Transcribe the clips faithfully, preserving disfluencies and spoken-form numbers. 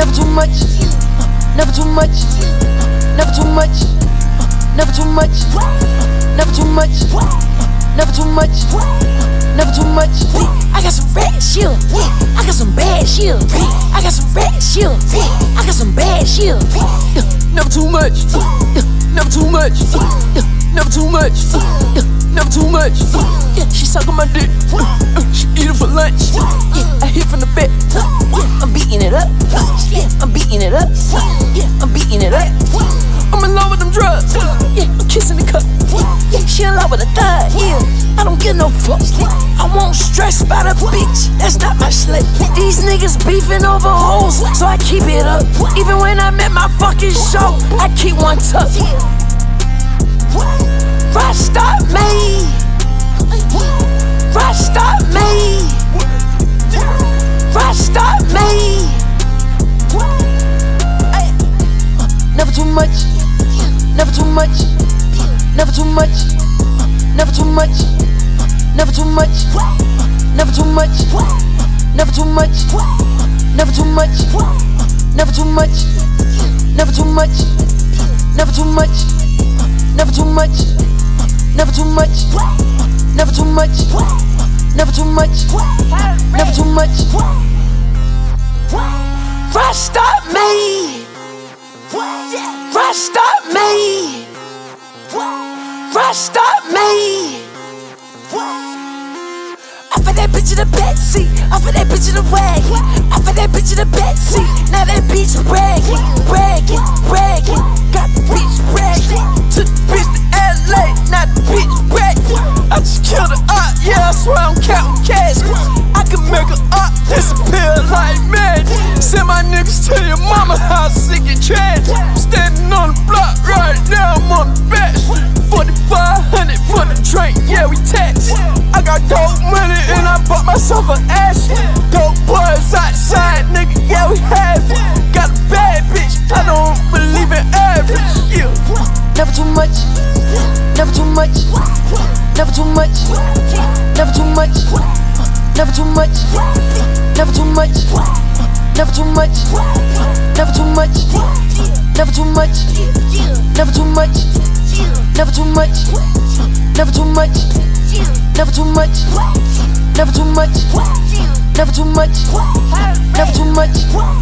never too much, never too much, never too much, never too much, never too much, never too much, never too much. I got some bad shit, I got some bad shit, I got some bad shit, I got some bad shit. Never too much, never too much, never too much, never too much. She suck on my dick, she eat it for lunch. I hit from the back, I'm beating it up, I'm beating it up, I'm beating it up. I'm in love with them drugs, I'm kissing the cup. She in love with a thug, I don't give no fuck. I won't stress about a bitch, that's not my slut. These niggas beefing over hoes, so I keep it up. Even when I'm at my fucking show, I keep one tuck. Rasta me, Rasta me, Rasta me. Never too much, never too much, never too much, never too much, never too much, never too much, never too much, never too much, never too much, never too much, never too much, never too much, never too much, never too much, never too much, never too much. Rasta me, Rasta me, Rasta me. Off of that bitch in the backseat, off of that bitch in the wagon, off of that bitch in the backseat. Now that bitch bragging, bragging, bragging. Got the bitch bragging, took the bitch to L A, not the bitch bragging. I just killed an op, yeah, I swear I'm counting cash. I can make an op disappear like magic. Send my niggas to your mama house, sick and trash. I'm standing on the block right now, I'm on the back. forty-five hundred for the drink, yeah, we tax. I got dope money and I bought myself an ass. Dope boys outside, nigga, yeah, we have it. Got a bad bitch, I don't believe in average, yeah. Never too much, never too much, never too much, never too much, never too much, never too much, never too much, never too much, never too much, never too much, never too much, never too much, never too much, never too much, never too much, never too much.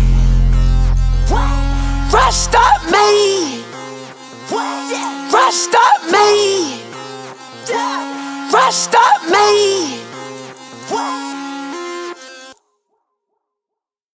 Rasta me, Rasta me, Rasta me.